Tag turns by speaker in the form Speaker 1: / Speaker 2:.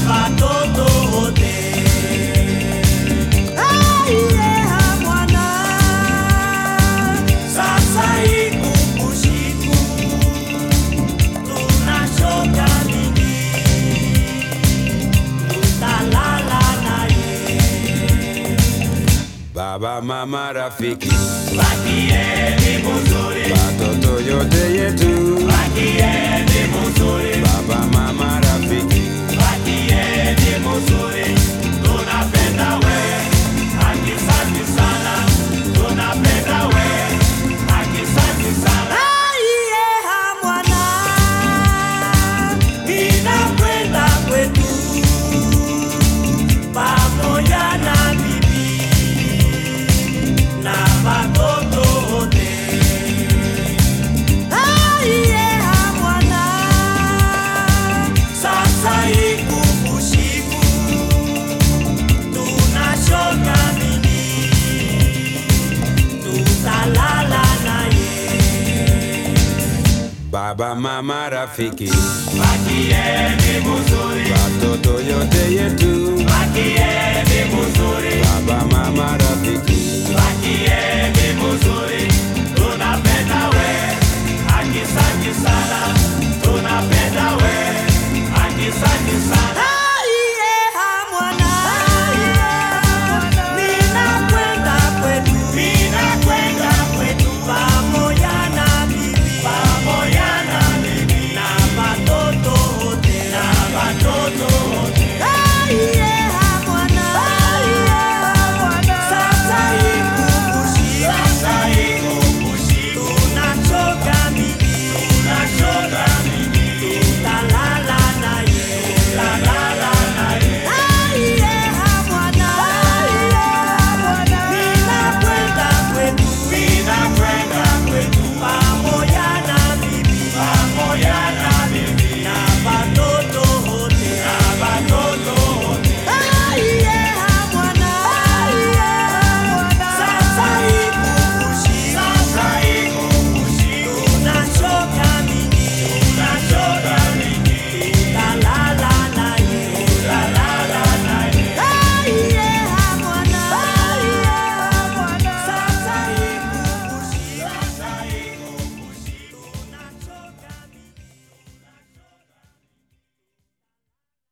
Speaker 1: watoto wote. Mwana, sasa ikukushiku, tunashoka mingi, tutalala naye.
Speaker 2: Baba, mama, rafiki,
Speaker 1: Bakieni muzuri,
Speaker 2: watoto yote yetu.
Speaker 1: bakieni muzuri,
Speaker 2: Baba, mama, rafiki,
Speaker 1: bakieni muzuri, tunapenda we, akisanti sana, tunapenda we, akisanti sana. Mwana, ninakwenda kwetu, pamoja na bibi na watoto wote. Mwana, sasa ikukushiku, tunashoka mini, tutalala naye.
Speaker 2: baba, mama, rafiki,
Speaker 1: Bakieni muzuri,
Speaker 2: watoto yote yetu.
Speaker 1: bakieni muzuri,
Speaker 2: Baba, mama, rafiki,
Speaker 1: bakieni muzuri, tunapenda we, akisanti sana, tunapenda we, akisanti sana. Mwana, ninakwenda kwetu, ninakwenda kwetu, pamoja na bibi, pamoja na bibi na watoto wote, na watoto wote.